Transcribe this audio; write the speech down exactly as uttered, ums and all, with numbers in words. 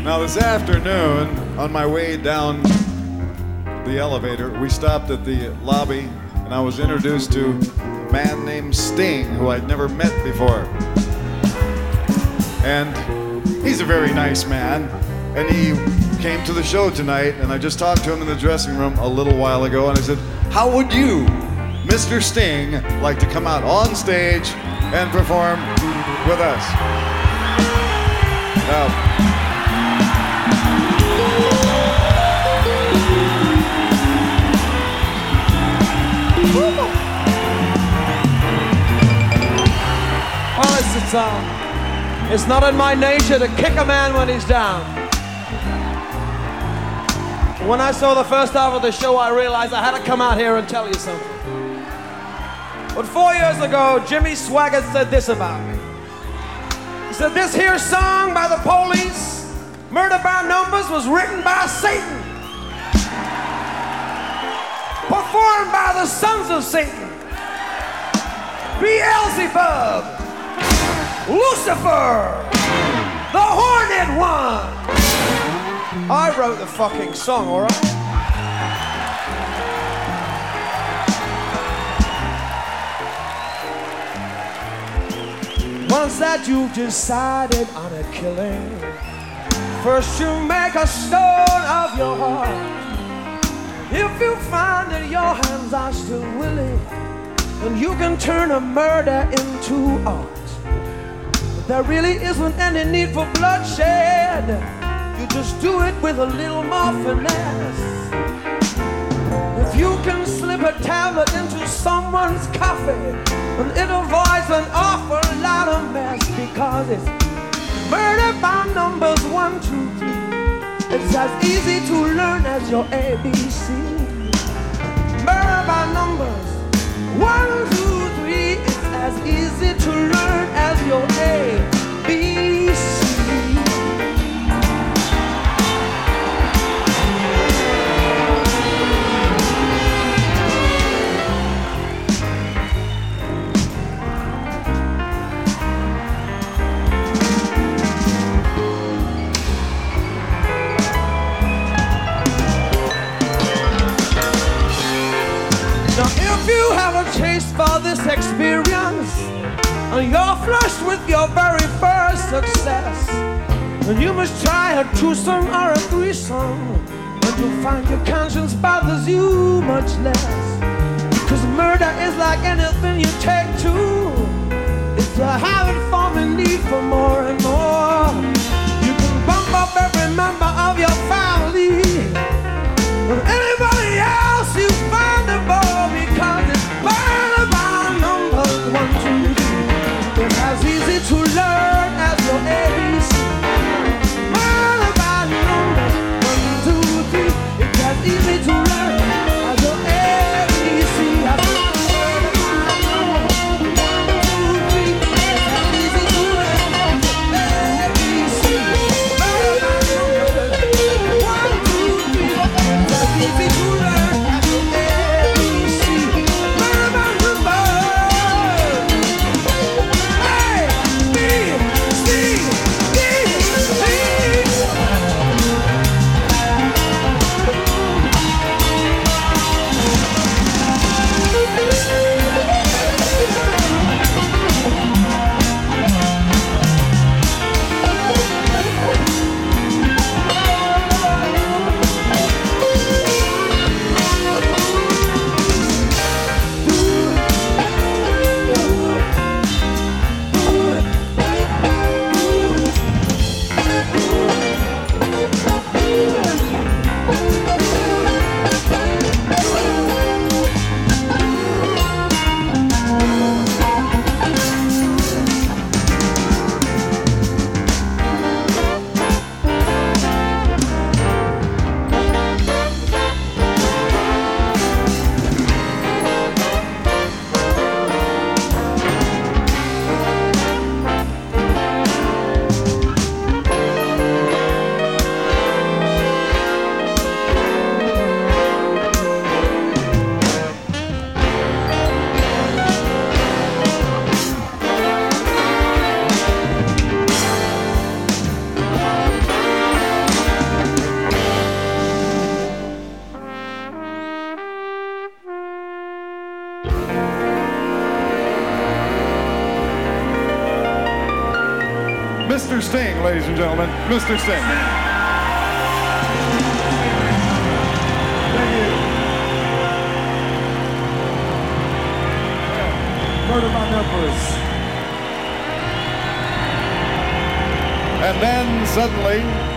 Now this afternoon, on my way down the elevator, we stopped at the lobby and I was introduced to a man named Sting, who I'd never met before. And he's a very nice man, and he came to the show tonight, and I just talked to him in the dressing room a little while ago, and I said, how would you, Mister Sting, like to come out on stage and perform with us? Now, well, it's, it's, uh, it's not in my nature to kick a man when he's down. When I saw the first half of the show, I realized I had to come out here and tell you something. But four years ago, Jimmy Swaggart said this about me. He said, this here song by the Police, Murder by Numbers, was written by Satan, performed by the sons of Satan, Beelzebub, Lucifer, the Horned One. I wrote the fucking song, all right? Once that you've decided on a killing, first you make a stone of your heart. If you find that your hands are still willing, then you can turn a murder into art. But there really isn't any need for bloodshed. You just do it with a little more finesse. If you can slip a tablet into someone's coffee, then it avoids an awful lot of mess, because it's murder by numbers, one, two, three. It's as easy to learn as your A B C. Murder by numbers, one, two, three. It's as easy to learn as your A B C. If you have a taste for this experience, and you're flushed with your very first success, then you must try a twosome or a threesome, and you'll find your conscience bothers you much less. Because murder is like anything you take to. It's a habit forming need for more and more. You can bump up every member of your family, and anybody else you find a bore, because it's murder by numbers, one, two, three. It's as easy to learn as your A B C. Murder by numbers, one, two, three. It's as easy to learn as your A B C. I said, murder by numbers, one, two, three. It's as easy to learn as your A B C. Murder by numbers, one, Mister Sting, ladies and gentlemen. Mister Sting. Thank you. Murder by numbers. And then suddenly,